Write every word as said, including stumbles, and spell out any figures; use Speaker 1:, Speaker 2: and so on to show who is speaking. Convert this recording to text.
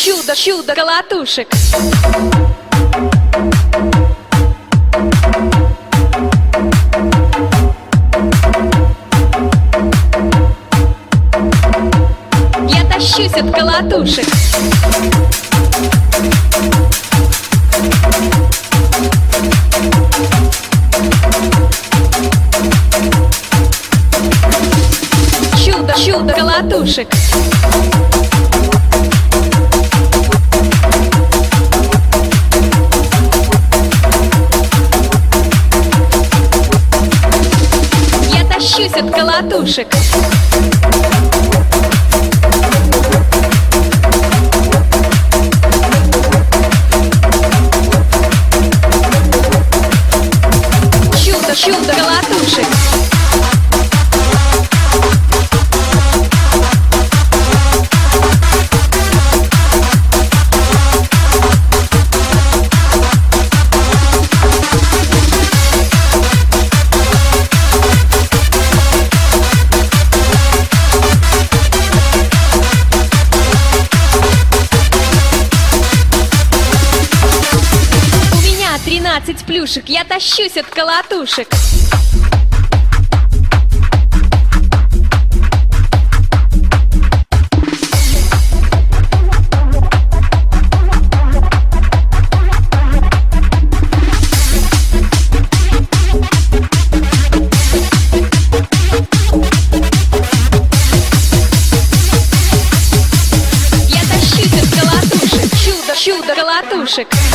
Speaker 1: чудо, чудо колотушек. Я тащусь от колотушек. Чудо, чудо колотушек. Я тащусь от колотушек. Чудо, чудо колотушек. тринадцать плюшек, я тащусь от колотушек. Я тащусь от колотушек. Чудо, чудо колотушек.